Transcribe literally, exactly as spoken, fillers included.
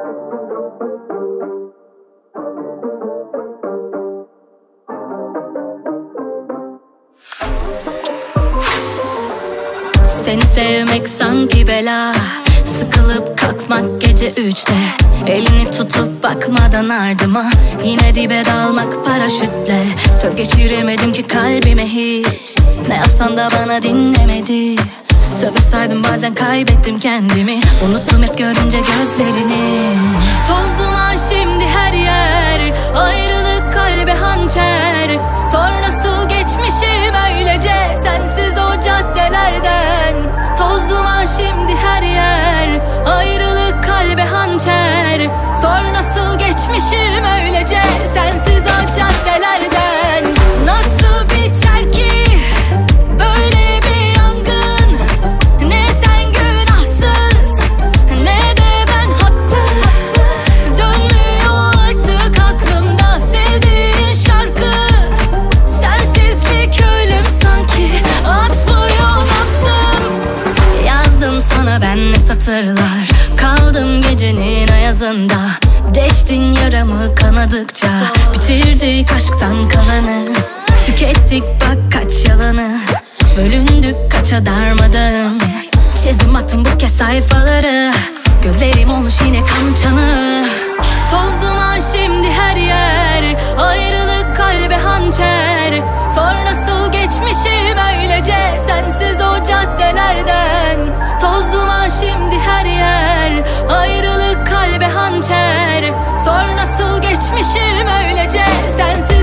Seni sevmek sanki bela, sıkılıp kalkmak gece üçte, elini tutup bakmadan ardıma, yine dibe dalmak paraşütle. Söz geçiremedim ki kalbime hiç, ne yapsan da bana dinlemedi. Sövüp saydım bazen kaybettim kendimi, unuttum hep görünce gözlerini. Toz duman şimdi her yer, ayrılık kalbe hançer. Sor nasıl geçmişim öylece sensiz o caddelerden. Toz duman şimdi her yer, ayrılık kalbe hançer. Sor nasıl geçmişim öylece sensiz o caddelerden. Nasıl biter ki böyle bir yangın? Ne sen günahsız ne de ben haklı. Dönmüyor artık aklımda sevdiğin şarkı. Sensizlik ölüm sanki, atmıyor nabzım. Yazdım sana ben ne satırlar, kaldım gecenin ayazında. Deştin yaramı kanadıkça, bitirdik aşktan kalanı. Tükettik bak kaç yalanı, bölündük kaça darmadım. Çizdim attım bu kez sayfaları, gözlerim olmuş yine kan çanı. Toz duman şimdi her yer, ayrılık kalbe hançer. Sor nasıl geçmişim öylece sensiz o caddelerden. Toz duman şimdi her yer, ayrılık kalbe hançer. Sor nasıl geçmişim öylece sensiz